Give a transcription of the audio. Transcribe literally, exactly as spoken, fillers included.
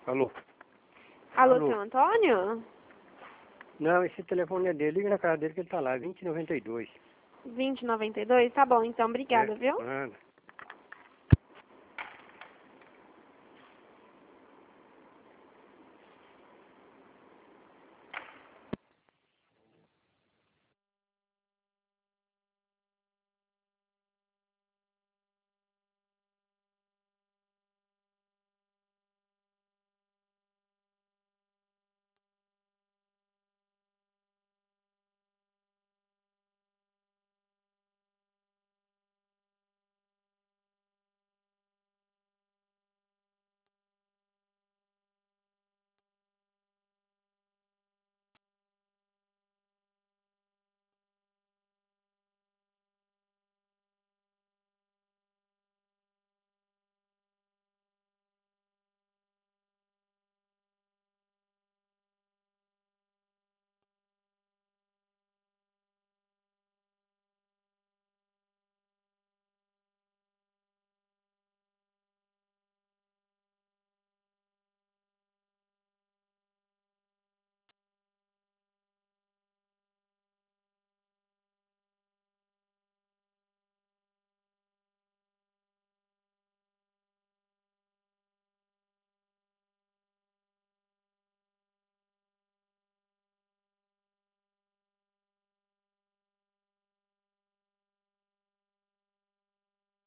Alô? Alô, Alô? seu Antônio? Não, esse telefone é dele. Liga na casa dele que ele tá lá, vinte e noventa e dois. vinte e noventa e dois? Tá bom, então, É, obrigada, viu? manda.